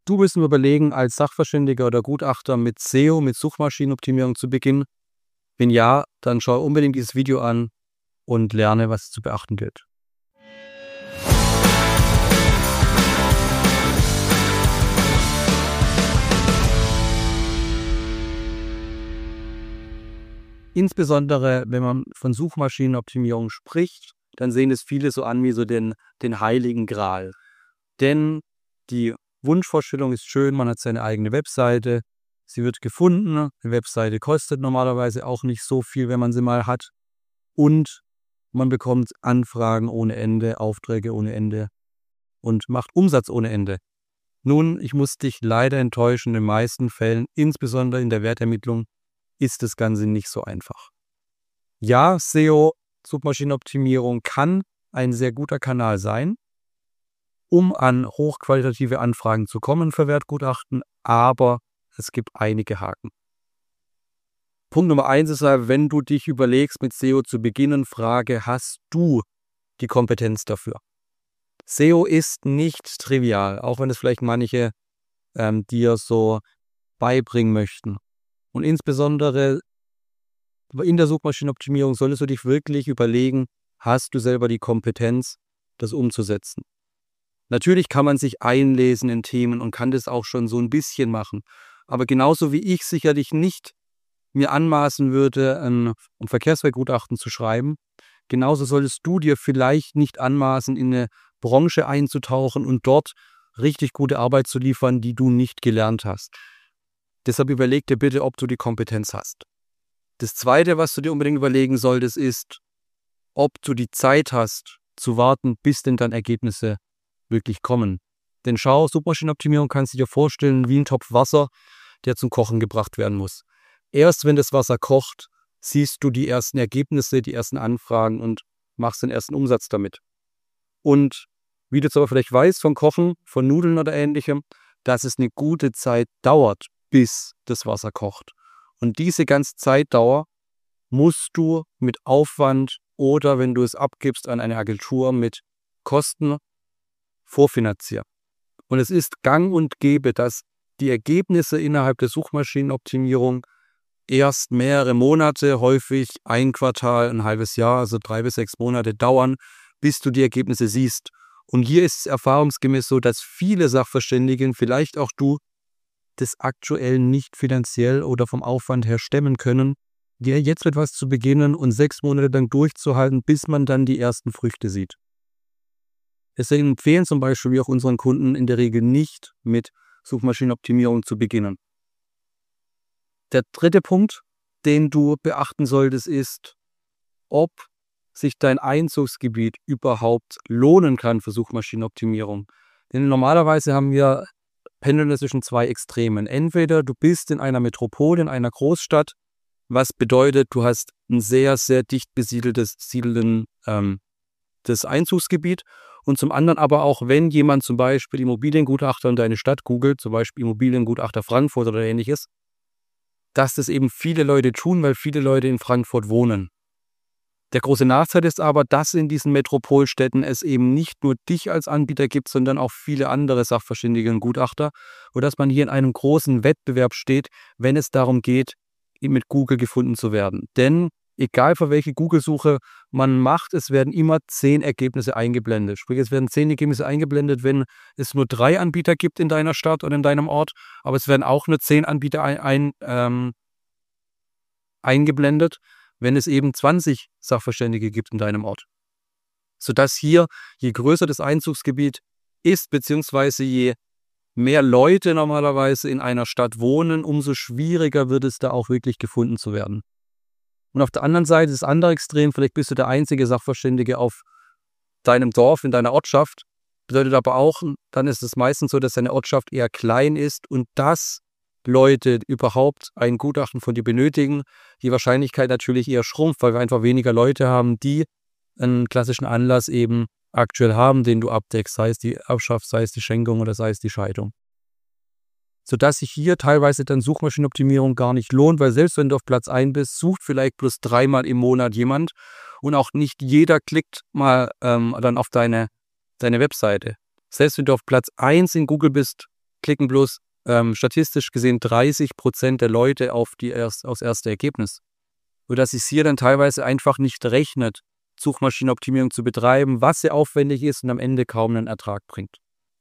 Du bist im Überlegen, als Sachverständiger oder Gutachter mit SEO, mit Suchmaschinenoptimierung zu beginnen? Wenn ja, dann schau unbedingt dieses Video an und lerne, was zu beachten gilt. Insbesondere, wenn man von Suchmaschinenoptimierung spricht, dann sehen es viele so an wie so den heiligen Gral. Denn die Wunschvorstellung ist schön, man hat seine eigene Webseite, sie wird gefunden, eine Webseite kostet normalerweise auch nicht so viel, wenn man sie mal hat, und man bekommt Anfragen ohne Ende, Aufträge ohne Ende und macht Umsatz ohne Ende. Nun, ich muss dich leider enttäuschen, in den meisten Fällen, insbesondere in der Wertermittlung, ist das Ganze nicht so einfach. Ja, SEO, Suchmaschinenoptimierung kann ein sehr guter Kanal sein, um an hochqualitative Anfragen zu kommen für Wertgutachten, aber es gibt einige Haken. Punkt Nummer 1 ist, wenn du dich überlegst, mit SEO zu beginnen, frage, hast du die Kompetenz dafür? SEO ist nicht trivial, auch wenn es vielleicht manche dir so beibringen möchten. Und insbesondere in der Suchmaschinenoptimierung solltest du dich wirklich überlegen, hast du selber die Kompetenz, das umzusetzen? Natürlich kann man sich einlesen in Themen und kann das auch schon so ein bisschen machen. Aber genauso wie ich sicherlich nicht mir anmaßen würde, ein Verkehrswertgutachten zu schreiben, genauso solltest du dir vielleicht nicht anmaßen, in eine Branche einzutauchen und dort richtig gute Arbeit zu liefern, die du nicht gelernt hast. Deshalb überleg dir bitte, ob du die Kompetenz hast. Das Zweite, was du dir unbedingt überlegen solltest, ist, ob du die Zeit hast, zu warten, bis denn dann Ergebnisse wirklich kommen. Denn schau, Suchmaschinenoptimierung kannst du dir vorstellen wie ein Topf Wasser, der zum Kochen gebracht werden muss. Erst wenn das Wasser kocht, siehst du die ersten Ergebnisse, die ersten Anfragen und machst den ersten Umsatz damit. Und wie du jetzt aber vielleicht weißt vom Kochen, von Nudeln oder ähnlichem, dass es eine gute Zeit dauert, bis das Wasser kocht. Und diese ganze Zeitdauer musst du mit Aufwand oder, wenn du es abgibst, an eine Agentur mit Kosten vorfinanzieren. Und es ist gang und gäbe, dass die Ergebnisse innerhalb der Suchmaschinenoptimierung erst mehrere Monate, häufig ein Quartal, ein halbes Jahr, also 3 bis 6 Monate dauern, bis du die Ergebnisse siehst. Und hier ist es erfahrungsgemäß so, dass viele Sachverständigen, vielleicht auch du, das aktuell nicht finanziell oder vom Aufwand her stemmen können, dir jetzt etwas zu beginnen und 6 Monate lang durchzuhalten, bis man dann die ersten Früchte sieht. Deswegen empfehlen zum Beispiel wir auch unseren Kunden in der Regel nicht mit Suchmaschinenoptimierung zu beginnen. Der dritte Punkt, den du beachten solltest, ist, ob sich dein Einzugsgebiet überhaupt lohnen kann für Suchmaschinenoptimierung. Denn normalerweise haben wir pendeln zwischen 2 Extremen. Entweder du bist in einer Metropole, in einer Großstadt, was bedeutet, du hast ein sehr, sehr dicht besiedeltes das Einzugsgebiet. Und zum anderen aber auch, wenn jemand zum Beispiel Immobiliengutachter in deine Stadt googelt, zum Beispiel Immobiliengutachter Frankfurt oder ähnliches, dass das eben viele Leute tun, weil viele Leute in Frankfurt wohnen. Der große Nachteil ist aber, dass in diesen Metropolstädten es eben nicht nur dich als Anbieter gibt, sondern auch viele andere Sachverständige und Gutachter, und dass man hier in einem großen Wettbewerb steht, wenn es darum geht, mit Google gefunden zu werden. Denn egal für welche Google-Suche man macht, es werden immer 10 Ergebnisse eingeblendet. Sprich, es werden 10 Ergebnisse eingeblendet, wenn es nur 3 Anbieter gibt in deiner Stadt oder in deinem Ort, aber es werden auch nur 10 Anbieter eingeblendet, wenn es eben 20 Sachverständige gibt in deinem Ort. Sodass hier, je größer das Einzugsgebiet ist, beziehungsweise je mehr Leute normalerweise in einer Stadt wohnen, umso schwieriger wird es da auch wirklich gefunden zu werden. Und auf der anderen Seite, das andere Extrem, vielleicht bist du der einzige Sachverständige auf deinem Dorf, in deiner Ortschaft, bedeutet aber auch, dann ist es meistens so, dass deine Ortschaft eher klein ist und dass Leute überhaupt ein Gutachten von dir benötigen, die Wahrscheinlichkeit natürlich eher schrumpft, weil wir einfach weniger Leute haben, die einen klassischen Anlass eben aktuell haben, den du abdeckst, sei es die Erbschaft, sei es die Schenkung oder sei es die Scheidung. Sodass sich hier teilweise dann Suchmaschinenoptimierung gar nicht lohnt, weil selbst wenn du auf Platz 1 bist, sucht vielleicht bloß 3-mal im Monat jemand und auch nicht jeder klickt mal dann auf deine Webseite. Selbst wenn du auf Platz 1 in Google bist, klicken bloß statistisch gesehen 30% der Leute aufs erste Ergebnis. Sodass es hier dann teilweise einfach nicht rechnet, Suchmaschinenoptimierung zu betreiben, was sehr aufwendig ist und am Ende kaum einen Ertrag bringt.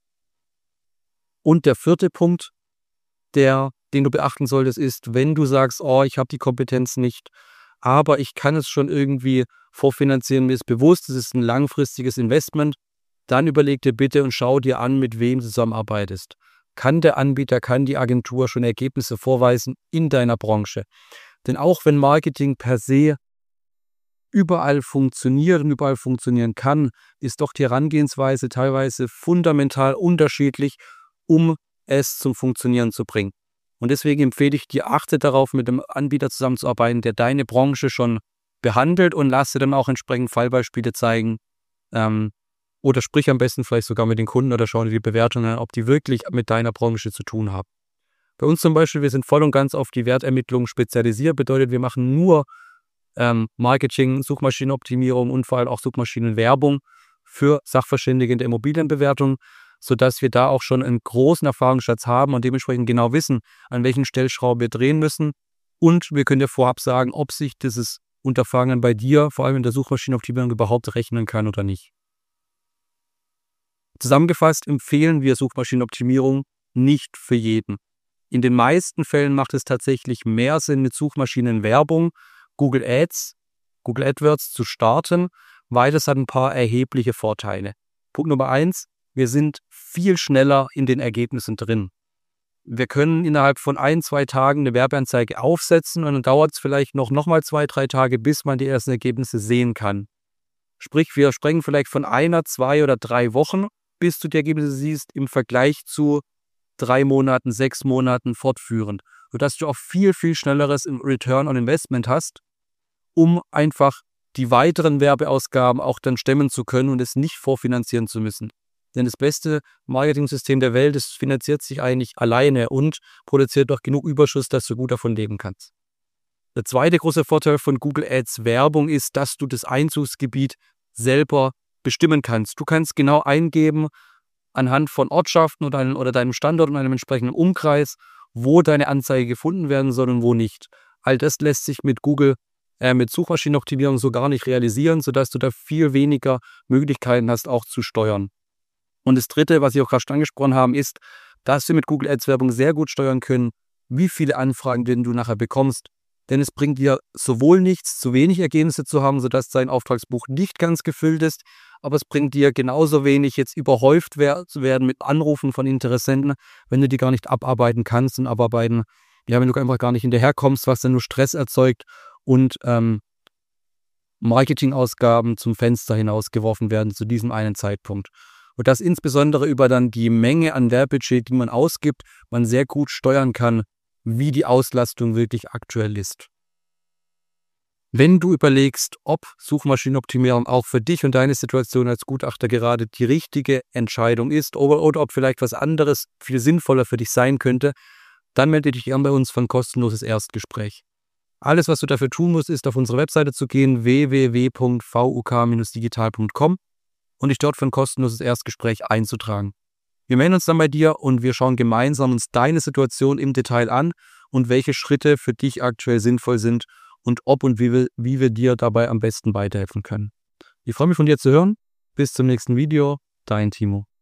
Und der vierte Punkt, den du beachten solltest, ist, wenn du sagst, oh, ich habe die Kompetenz nicht, aber ich kann es schon irgendwie vorfinanzieren, mir ist bewusst, es ist ein langfristiges Investment, dann überleg dir bitte und schau dir an, mit wem du zusammenarbeitest. Kann der Anbieter, kann die Agentur schon Ergebnisse vorweisen in deiner Branche? Denn auch wenn Marketing per se überall funktioniert und überall funktionieren kann, ist doch die Herangehensweise teilweise fundamental unterschiedlich, um es zum Funktionieren zu bringen. Und deswegen empfehle ich dir, achte darauf, mit einem Anbieter zusammenzuarbeiten, der deine Branche schon behandelt, und lass dir dann auch entsprechend Fallbeispiele zeigen. Oder sprich am besten vielleicht sogar mit den Kunden oder schau dir die Bewertungen an, ob die wirklich mit deiner Branche zu tun haben. Bei uns zum Beispiel, wir sind voll und ganz auf die Wertermittlung spezialisiert, bedeutet, wir machen nur Marketing, Suchmaschinenoptimierung und vor allem auch Suchmaschinenwerbung für Sachverständige in der Immobilienbewertung, sodass wir da auch schon einen großen Erfahrungsschatz haben und dementsprechend genau wissen, an welchen Stellschrauben wir drehen müssen. Und wir können dir vorab sagen, ob sich dieses Unterfangen bei dir, vor allem in der Suchmaschinenoptimierung, überhaupt rechnen kann oder nicht. Zusammengefasst empfehlen wir Suchmaschinenoptimierung nicht für jeden. In den meisten Fällen macht es tatsächlich mehr Sinn, mit Suchmaschinenwerbung, Google AdWords zu starten, weil es hat ein paar erhebliche Vorteile. Punkt Nummer 1, wir sind viel schneller in den Ergebnissen drin. Wir können innerhalb von 1-2 Tagen eine Werbeanzeige aufsetzen und dann dauert es vielleicht nochmal 2-3 Tage, bis man die ersten Ergebnisse sehen kann. Sprich, wir sprechen vielleicht von 1, 2 oder 3 Wochen, bis du die Ergebnisse siehst, im Vergleich zu 3 Monaten, 6 Monaten fortführend, sodass du auch viel, viel schnelleres im Return on Investment hast, um einfach die weiteren Werbeausgaben auch dann stemmen zu können und es nicht vorfinanzieren zu müssen. Denn das beste Marketing-System der Welt, das finanziert sich eigentlich alleine und produziert doch genug Überschuss, dass du gut davon leben kannst. Der zweite große Vorteil von Google Ads Werbung ist, dass du das Einzugsgebiet selber bestimmen kannst. Du kannst genau eingeben, anhand von Ortschaften oder deinem Standort und einem entsprechenden Umkreis, wo deine Anzeige gefunden werden soll und wo nicht. All das lässt sich mit mit Suchmaschinenoptimierung so gar nicht realisieren, sodass du da viel weniger Möglichkeiten hast, auch zu steuern. Und das dritte, was ich auch gerade schon angesprochen habe, ist, dass wir mit Google Ads Werbung sehr gut steuern können, wie viele Anfragen du nachher bekommst. Denn es bringt dir sowohl nichts, zu wenig Ergebnisse zu haben, sodass dein Auftragsbuch nicht ganz gefüllt ist, aber es bringt dir genauso wenig, jetzt überhäuft zu werden mit Anrufen von Interessenten, wenn du die gar nicht abarbeiten kannst und wenn du einfach gar nicht hinterherkommst, was dann nur Stress erzeugt und Marketingausgaben zum Fenster hinausgeworfen werden zu diesem einen Zeitpunkt. Und das insbesondere über dann die Menge an Werbebudget, die man ausgibt, man sehr gut steuern kann, wie die Auslastung wirklich aktuell ist. Wenn du überlegst, ob Suchmaschinenoptimierung auch für dich und deine Situation als Gutachter gerade die richtige Entscheidung ist oder ob vielleicht was anderes viel sinnvoller für dich sein könnte, dann melde dich gern bei uns für ein kostenloses Erstgespräch. Alles, was du dafür tun musst, ist auf unsere Webseite zu gehen, www.vuk-digital.com, und dich dort für ein kostenloses Erstgespräch einzutragen. Wir melden uns dann bei dir und wir schauen gemeinsam uns deine Situation im Detail an und welche Schritte für dich aktuell sinnvoll sind und ob und wie wir dir dabei am besten weiterhelfen können. Ich freue mich, von dir zu hören. Bis zum nächsten Video. Dein Timo.